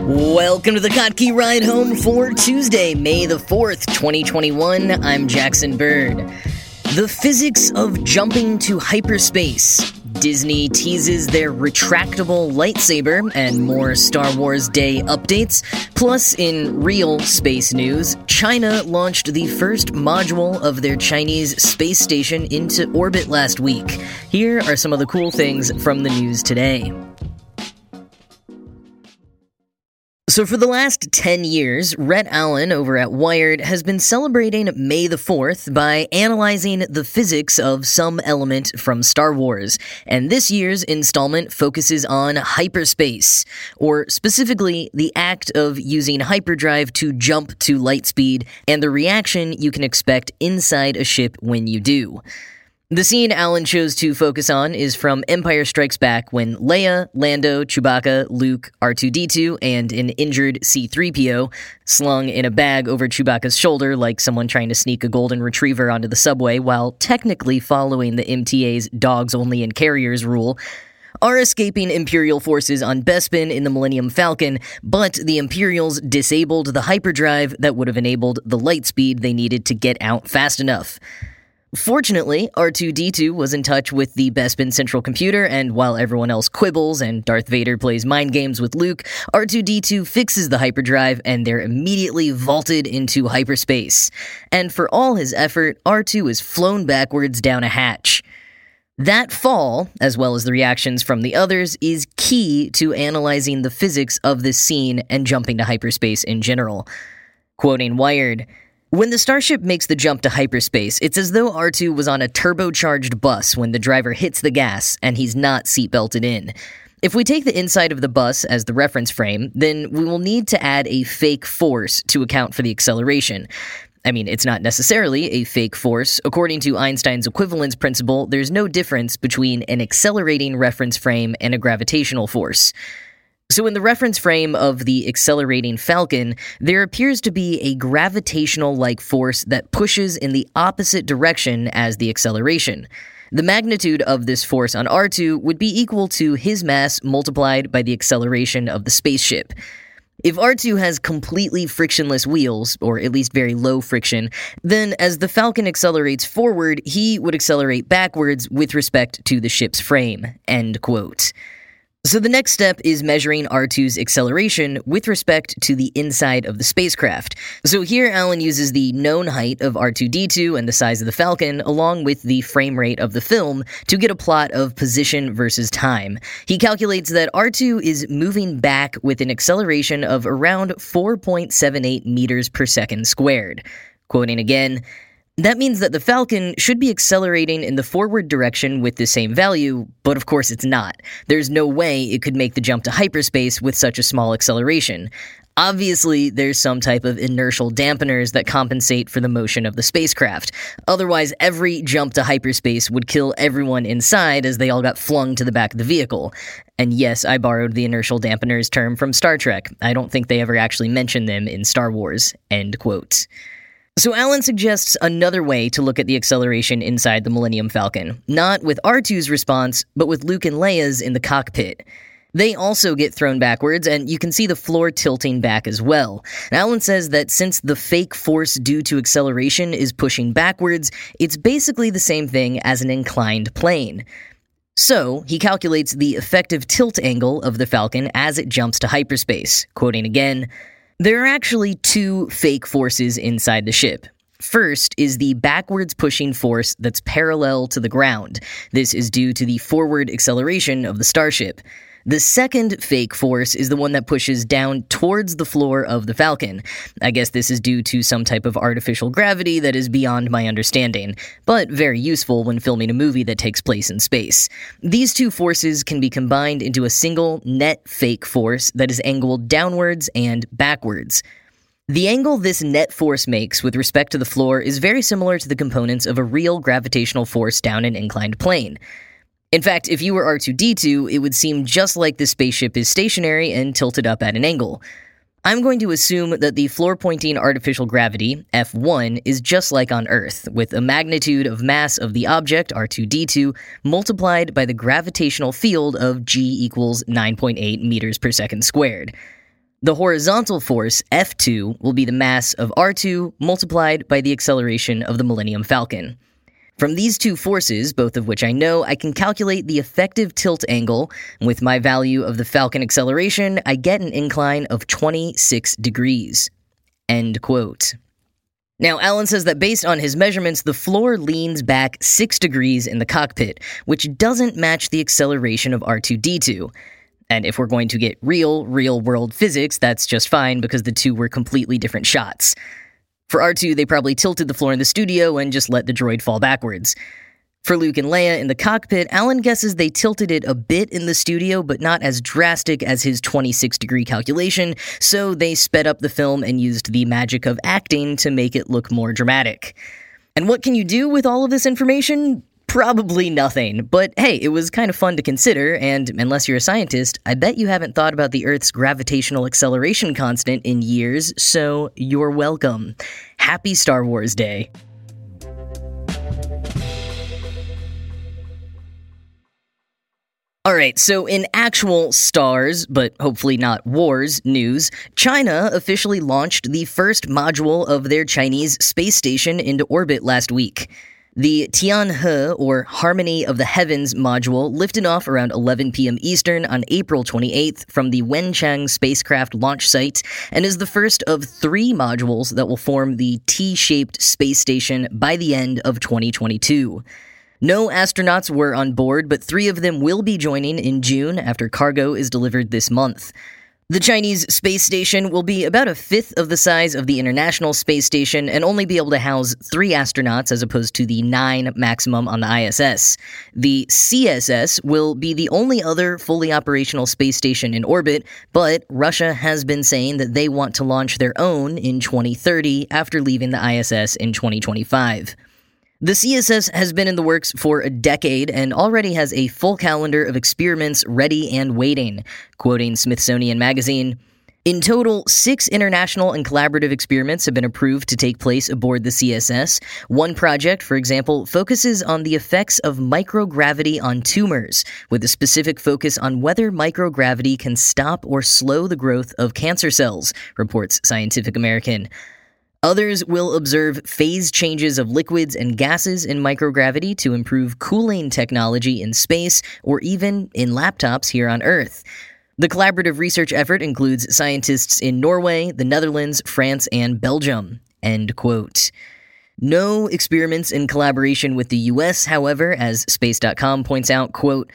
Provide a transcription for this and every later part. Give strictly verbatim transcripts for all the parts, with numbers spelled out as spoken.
Welcome to the Kottke Ride Home for Tuesday, May the fourth, twenty twenty-one. I'm Jackson Bird. The physics of jumping to hyperspace. Disney teases their retractable lightsaber and more Star Wars Day updates. Plus, in real space news, China launched the first module of their Chinese space station into orbit last week. Here are some of the cool things from the news today. So for the last ten years, Rhett Allen over at Wired has been celebrating May the fourth by analyzing the physics of some element from Star Wars. And this year's installment focuses on hyperspace, or specifically the act of using hyperdrive to jump to light speed and the reaction you can expect inside a ship when you do. The scene Allen chose to focus on is from Empire Strikes Back when Leia, Lando, Chewbacca, Luke, R two D two, and an injured C three P O, slung in a bag over Chewbacca's shoulder like someone trying to sneak a golden retriever onto the subway while technically following the M T A's dogs only in carriers rule, are escaping Imperial forces on Bespin in the Millennium Falcon, but the Imperials disabled the hyperdrive that would have enabled the light speed they needed to get out fast enough. Fortunately, R two D two was in touch with the Bespin central computer, and while everyone else quibbles and Darth Vader plays mind games with Luke, R two D two fixes the hyperdrive and they're immediately vaulted into hyperspace. And for all his effort, R two is flown backwards down a hatch. That fall, as well as the reactions from the others, is key to analyzing the physics of this scene and jumping to hyperspace in general. Quoting Wired, "When the starship makes the jump to hyperspace, it's as though R two was on a turbocharged bus when the driver hits the gas and he's not seatbelted in. If we take the inside of the bus as the reference frame, then we will need to add a fake force to account for the acceleration. I mean, it's not necessarily a fake force. According to Einstein's equivalence principle, there's no difference between an accelerating reference frame and a gravitational force. So in the reference frame of the accelerating Falcon, there appears to be a gravitational-like force that pushes in the opposite direction as the acceleration. The magnitude of this force on R two would be equal to his mass multiplied by the acceleration of the spaceship. If R two has completely frictionless wheels, or at least very low friction, then as the Falcon accelerates forward, he would accelerate backwards with respect to the ship's frame." End quote. So the next step is measuring R two's acceleration with respect to the inside of the spacecraft. So here Allen uses the known height of R two D two and the size of the Falcon, along with the frame rate of the film, to get a plot of position versus time. He calculates that R two is moving back with an acceleration of around four point seven eight meters per second squared. Quoting again, "That means that the Falcon should be accelerating in the forward direction with the same value, but of course it's not. There's no way it could make the jump to hyperspace with such a small acceleration. Obviously, there's some type of inertial dampeners that compensate for the motion of the spacecraft. Otherwise, every jump to hyperspace would kill everyone inside as they all got flung to the back of the vehicle." And yes, I borrowed the inertial dampeners term from Star Trek. I don't think they ever actually mentioned them in Star Wars. End quote. So Allen suggests another way to look at the acceleration inside the Millennium Falcon, not with R two's response, but with Luke and Leia's in the cockpit. They also get thrown backwards, and you can see the floor tilting back as well. And Allen says that since the fake force due to acceleration is pushing backwards, it's basically the same thing as an inclined plane. So, he calculates the effective tilt angle of the Falcon as it jumps to hyperspace. Quoting again, "There are actually two fake forces inside the ship. First is the backwards pushing force that's parallel to the ground. This is due to the forward acceleration of the starship. The second fake force is the one that pushes down towards the floor of the Falcon. I guess this is due to some type of artificial gravity that is beyond my understanding, but very useful when filming a movie that takes place in space. These two forces can be combined into a single net fake force that is angled downwards and backwards. The angle this net force makes with respect to the floor is very similar to the components of a real gravitational force down an inclined plane. In fact, if you were R two D two, it would seem just like the spaceship is stationary and tilted up at an angle. I'm going to assume that the floor-pointing artificial gravity, F one, is just like on Earth, with a magnitude of mass of the object, R two D two, multiplied by the gravitational field of G equals nine point eight meters per second squared. The horizontal force, F two, will be the mass of R two multiplied by the acceleration of the Millennium Falcon. From these two forces, both of which I know, I can calculate the effective tilt angle. With my value of the Falcon acceleration, I get an incline of twenty-six degrees. End quote. Now, Allen says that based on his measurements, the floor leans back six degrees in the cockpit, which doesn't match the acceleration of R two D two. And if we're going to get real, real-world physics, that's just fine because the two were completely different shots. For R two, they probably tilted the floor in the studio and just let the droid fall backwards. For Luke and Leia in the cockpit, Allen guesses they tilted it a bit in the studio, but not as drastic as his twenty-six degree calculation, so they sped up the film and used the magic of acting to make it look more dramatic. And what can you do with all of this information? Probably nothing, but hey, it was kind of fun to consider, and unless you're a scientist, I bet you haven't thought about the Earth's gravitational acceleration constant in years, so you're welcome. Happy Star Wars Day. Alright, so in actual stars, but hopefully not wars, news, China officially launched the first module of their Chinese space station into orbit last week. The Tianhe, or Harmony of the Heavens module, lifted off around eleven p.m. Eastern on April twenty-eighth from the Wenchang spacecraft launch site, and is the first of three modules that will form the T-shaped space station by the end of twenty twenty-two. No astronauts were on board, but three of them will be joining in June after cargo is delivered this month. The Chinese space station will be about a fifth of the size of the International Space Station and only be able to house three astronauts as opposed to the nine maximum on the I S S. The C S S will be the only other fully operational space station in orbit, but Russia has been saying that they want to launch their own in twenty thirty after leaving the I S S in twenty twenty-five. The C S S has been in the works for a decade and already has a full calendar of experiments ready and waiting, quoting Smithsonian Magazine. In total, six international and collaborative experiments have been approved to take place aboard the C S S. One project, for example, focuses on the effects of microgravity on tumors, with a specific focus on whether microgravity can stop or slow the growth of cancer cells, reports Scientific American. Others will observe phase changes of liquids and gases in microgravity to improve cooling technology in space or even in laptops here on Earth. The collaborative research effort includes scientists in Norway, the Netherlands, France, and Belgium. End quote. No experiments in collaboration with the U S, however, as Space dot com points out, quote,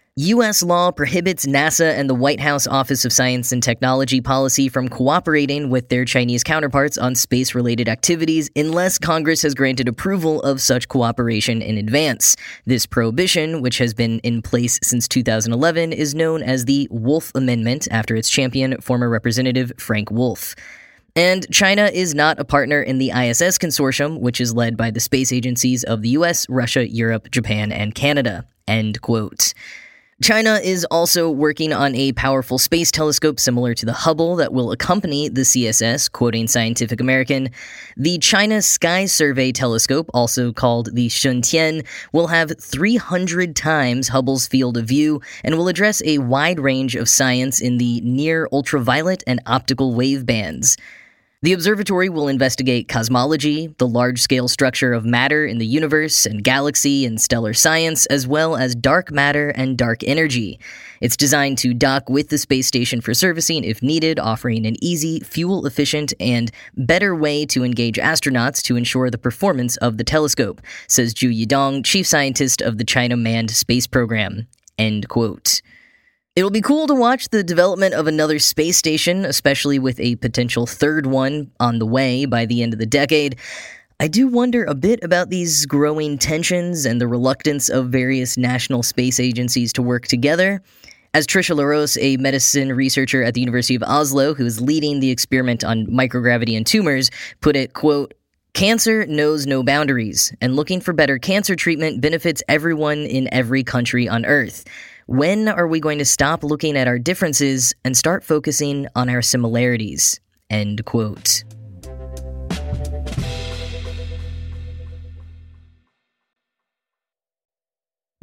U S law prohibits NASA and the White House Office of Science and Technology Policy from cooperating with their Chinese counterparts on space-related activities unless Congress has granted approval of such cooperation in advance. This prohibition, which has been in place since two thousand eleven, is known as the Wolf Amendment after its champion, former Representative Frank Wolf. And China is not a partner in the I S S consortium, which is led by the space agencies of the U S, Russia, Europe, Japan, and Canada. End quote. China is also working on a powerful space telescope similar to the Hubble that will accompany the C S S, quoting Scientific American. The China Sky Survey Telescope, also called the Shuntian, will have three hundred times Hubble's field of view and will address a wide range of science in the near ultraviolet and optical wave bands. The observatory will investigate cosmology, the large-scale structure of matter in the universe and galaxy and stellar science, as well as dark matter and dark energy. It's designed to dock with the space station for servicing if needed, offering an easy, fuel-efficient, and better way to engage astronauts to ensure the performance of the telescope, says Zhu Yidong, chief scientist of the China Manned Space Program. End quote. It'll be cool to watch the development of another space station, especially with a potential third one on the way by the end of the decade. I do wonder a bit about these growing tensions and the reluctance of various national space agencies to work together. As Tricia LaRose, a medicine researcher at the University of Oslo, who is leading the experiment on microgravity and tumors, put it, quote, "Cancer knows no boundaries, and looking for better cancer treatment benefits everyone in every country on Earth. When are we going to stop looking at our differences and start focusing on our similarities?" End quote.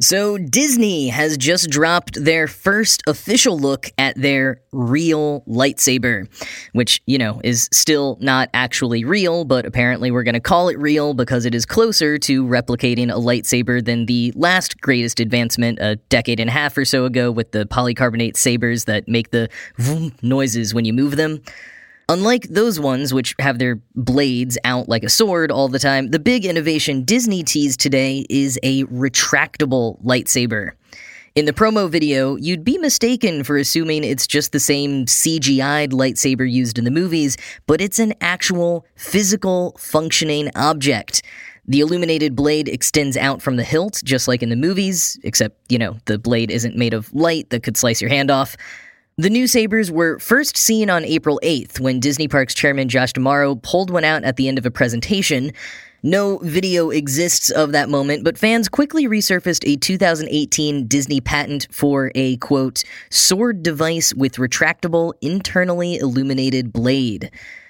So Disney has just dropped their first official look at their real lightsaber, which, you know, is still not actually real, but apparently we're going to call it real because it is closer to replicating a lightsaber than the last greatest advancement a decade and a half or so ago with the polycarbonate sabers that make the vroom noises when you move them. Unlike those ones, which have their blades out like a sword all the time, the big innovation Disney teased today is a retractable lightsaber. In the promo video, you'd be mistaken for assuming it's just the same C G I'd lightsaber used in the movies, but it's an actual, physical, functioning object. The illuminated blade extends out from the hilt, just like in the movies, except, you know, the blade isn't made of light that could slice your hand off. The new sabers were first seen on April eighth when Disney Parks chairman Josh D'Amaro pulled one out at the end of a presentation. No video exists of that moment, but fans quickly resurfaced a two thousand eighteen Disney patent for a, quote, sword device with retractable, internally illuminated blade.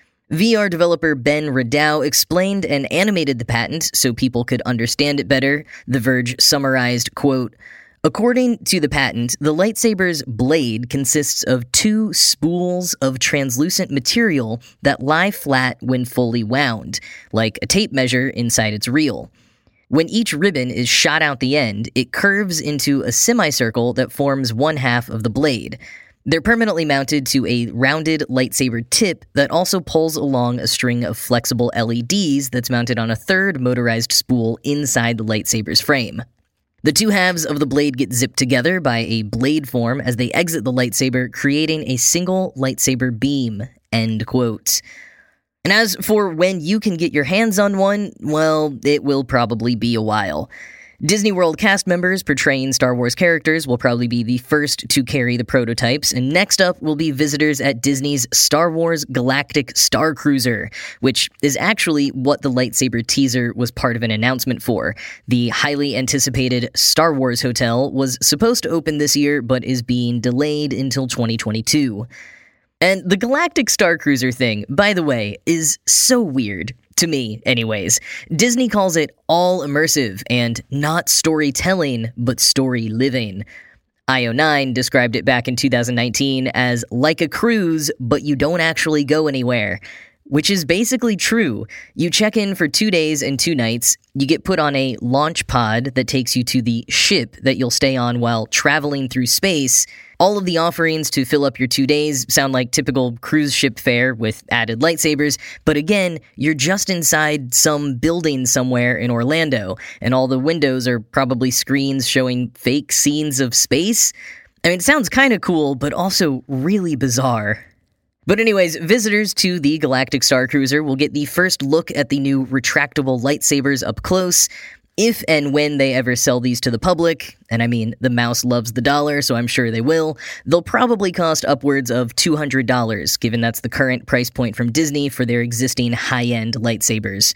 V R developer Ben Ridow explained and animated the patent so people could understand it better. The Verge summarized, quote, according to the patent, the lightsaber's blade consists of two spools of translucent material that lie flat when fully wound, like a tape measure inside its reel. When each ribbon is shot out the end, it curves into a semicircle that forms one half of the blade. They're permanently mounted to a rounded lightsaber tip that also pulls along a string of flexible L E Ds that's mounted on a third motorized spool inside the lightsaber's frame. The two halves of the blade get zipped together by a blade form as they exit the lightsaber, creating a single lightsaber beam, end quote. And as for when you can get your hands on one, well, it will probably be a while. Disney World cast members portraying Star Wars characters will probably be the first to carry the prototypes, and next up will be visitors at Disney's Star Wars Galactic Star Cruiser, which is actually what the lightsaber teaser was part of an announcement for. The highly anticipated Star Wars Hotel was supposed to open this year, but is being delayed until twenty twenty-two. And the Galactic Star Cruiser thing, by the way, is so weird. To me, anyways. Disney calls it all immersive and not storytelling, but story living. I O nine described it back in two thousand nineteen as like a cruise, but you don't actually go anywhere. Which is basically true. You check in for two days and two nights, you get put on a launch pod that takes you to the ship that you'll stay on while traveling through space. All of the offerings to fill up your two days sound like typical cruise ship fare with added lightsabers, but again, you're just inside some building somewhere in Orlando, and all the windows are probably screens showing fake scenes of space. I mean, it sounds kind of cool, but also really bizarre. But anyways, visitors to the Galactic Star Cruiser will get the first look at the new retractable lightsabers up close, if and when they ever sell these to the public. And I mean, the mouse loves the dollar, so I'm sure they will. They'll probably cost upwards of two hundred dollars, given that's the current price point from Disney for their existing high-end lightsabers.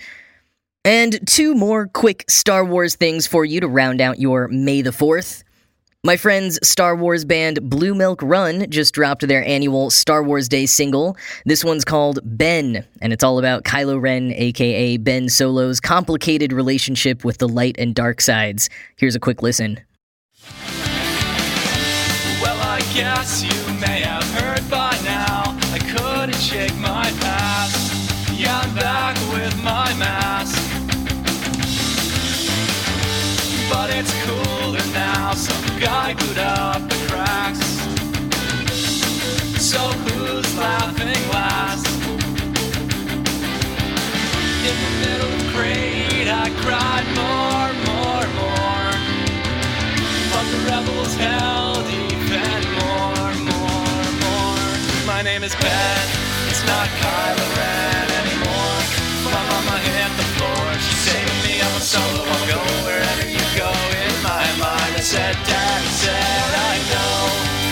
And two more quick Star Wars things for you to round out your May the fourth. My friends' Star Wars band Blue Milk Run just dropped their annual Star Wars Day single. This one's called Ben, and it's all about Kylo Ren, aka Ben Solo's complicated relationship with the light and dark sides. Here's a quick listen. Well, I guess you may have heard by now, I couldn't shake my past. Yeah, I'm back with my mask. But it's cooler now, some guy glued up the cracks. So who's laughing last? In the middle of grade, I cried more, more, more. But the rebels held even more, more, more. My name is Ben, it's not Kylo Ren anymore. My mama hit the floor, she saved me, I'm a solo, I'll go wherever you go. In my mind I said, Daddy said, I know,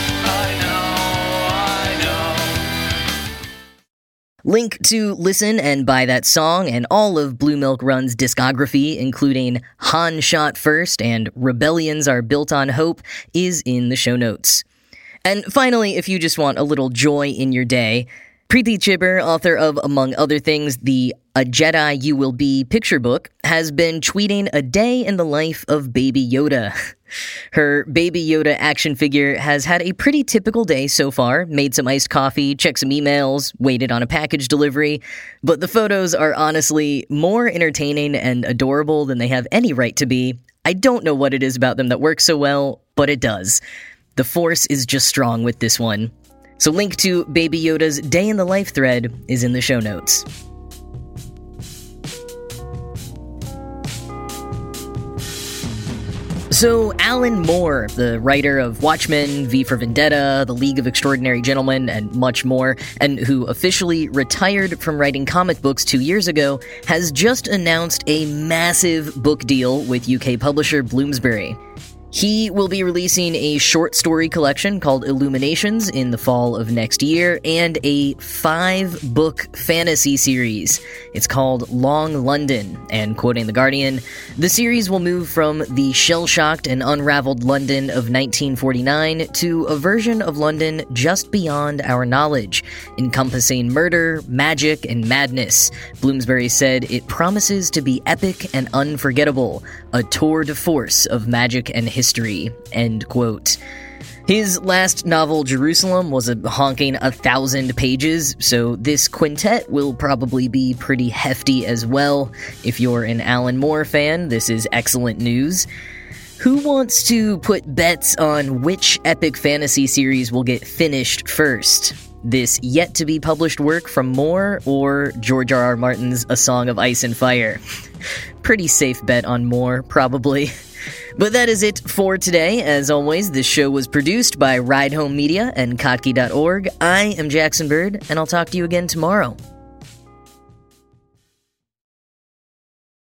I know, I know. Link to listen and buy that song and all of Blue Milk Run's discography, including Han Shot First and Rebellions Are Built on Hope, is in the show notes. And finally, if you just want a little joy in your day, Preeti Chhibber, author of, among other things, the A Jedi You Will Be picture book, has been tweeting a day in the life of Baby Yoda. Her Baby Yoda action figure has had a pretty typical day so far, made some iced coffee, checked some emails, waited on a package delivery, but the photos are honestly more entertaining and adorable than they have any right to be. I don't know what it is about them that works so well, but it does. The Force is just strong with this one. So link to Baby Yoda's Day in the Life thread is in the show notes. So, Alan Moore, the writer of Watchmen, V for Vendetta, The League of Extraordinary Gentlemen, and much more, and who officially retired from writing comic books two years ago, has just announced a massive book deal with U K publisher Bloomsbury. He will be releasing a short story collection called Illuminations in the fall of next year, and a five-book fantasy series. It's called Long London, and quoting The Guardian, the series will move from the shell-shocked and unraveled London of nineteen forty-nine to a version of London just beyond our knowledge, encompassing murder, magic, and madness. Bloomsbury said it promises to be epic and unforgettable, a tour de force of magic and history. History, end quote. His last novel, Jerusalem, was a honking a thousand pages, so this quintet will probably be pretty hefty as well. If you're an Alan Moore fan, this is excellent news. Who wants to put bets on which epic fantasy series will get finished first? This yet-to-be-published work from Moore, or George R. R. Martin's A Song of Ice and Fire? Pretty safe bet on Moore, probably. But that is it for today. As always, this show was produced by Ride Home Media and Kottke dot org. I am Jackson Bird, and I'll talk to you again tomorrow.